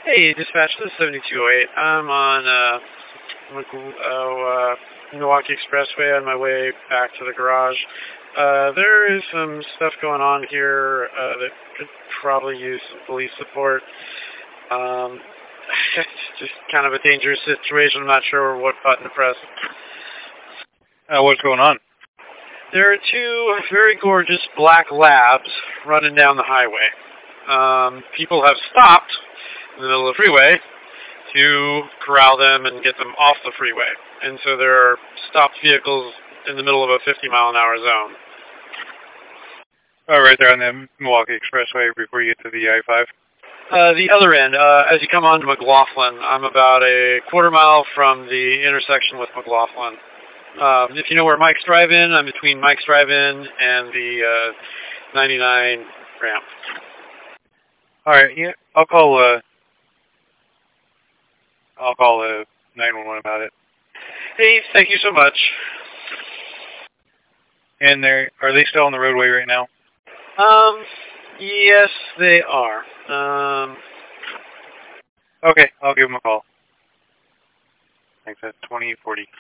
Hey, dispatch, this is 7208. I'm on Milwaukee Expressway on my way back to the garage. There is some stuff going on here that could probably use some police support. It's just kind of a dangerous situation. I'm not sure what button to press. What's going on? There are two very gorgeous black labs running down the highway. People have stopped in the middle of the freeway to corral them and get them off the freeway. And so there are stopped vehicles in the middle of a 50-mile-an-hour zone. Oh, right there on the Milwaukee Expressway before you get to the I-5? The other end, as you come on to McLaughlin, I'm about a quarter mile from the intersection with McLaughlin. If you know where Mike's Drive-In, I'm between Mike's Drive-In and the 99 ramp. All right, yeah, I'll call 911 about it. Hey, thank you so much. And are they still on the roadway right now? Yes, they are. Okay, I'll give them a call. Thanks, that's 2040.